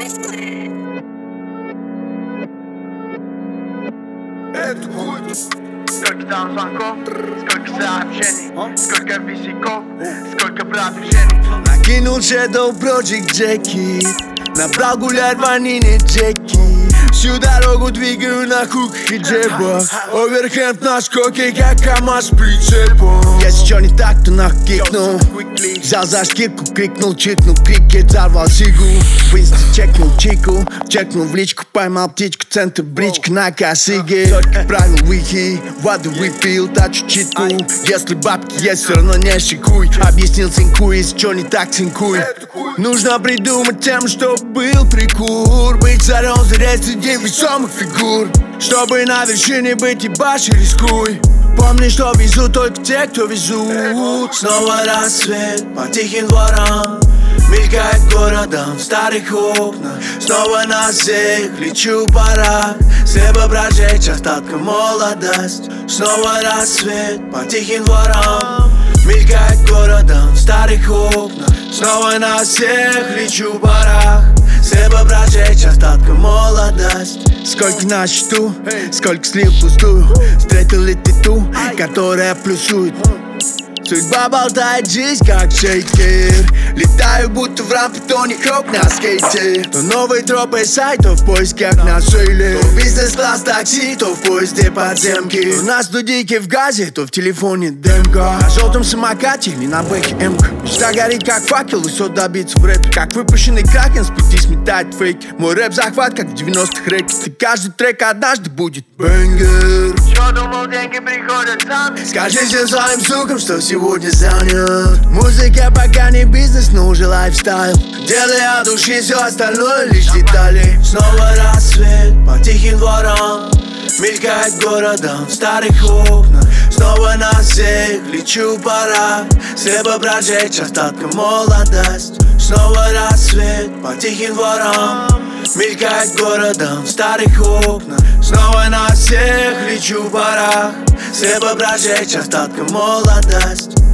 Это хуй. Сколько там звонков, сколько сообщений, сколько висяков, сколько продвижений. Накинул Shadow Project Джеки, набрал гулять в Анине Джеки. Всю дорогу двигаю на хуках и джебах. Оверхенд на скоке, как КамАЗ с прицепом. Если чё не так, то нахуй кикнул. Взял за шкирку, крикнул, чикнул, крикет, взорвал сигу. В инсте чекнул чику, чекнул в личку, поймал птичку, центр бричка на косыге. Только правил вики, воду выпил, тачу читку. Если бабки есть, все равно не шикуй. Объяснил цинку, если чё не так, цинкуй. Нужно придумать тему, чтоб был прикур. Быть царем зря среди весомых фигур. Чтобы на вершине быть и баши рискуй. Помни, что везут только те, кто везут. Снова рассвет по тихим дворам, мелькает городом в старых окнах. Снова на всех лечу в парах, с неба прожечь остатком молодость. Снова рассвет по тихим дворам, мелькает городом в старых окнах. Снова на всех лечу в парах, с неба прожечь остатком молодость. Сколько на счету, сколько слил пустую. Встретил ли ты ту, которая плюсует? Судьба болтает жизнь, как шейкер. Летаю, будто в рампитоне хоп на скейте. То новые тропы сайтов в поисках на шейле. То бизнес-класс такси, то в поезде подземки. То на студийке в газе, то в телефоне демка. На желтом самокате или на бэхе эмка. Мечта горит как факел, высот добиться в рэпе. Как выпущенный кракен, с пути сметает фейк. Мой рэп захват, как в 90-х рэкет. И каждый трек однажды будет бэнгер. Чё думал, деньги приходят сами? Скажи всем своим сукам, что сегодня занят. Музыка пока не бизнес, но уже лайфстайл. Делай от души, все остальное лишь детали. Снова рассвет по тихим дворам, мелькает городом в старых окнах. Снова на всех лечу в парах, с неба прожечь остатком молодость. Снова рассвет по тихим дворам, мелькает городом в старых окнах. Снова на всех лечу в парах, с неба прожечь остатком молодость.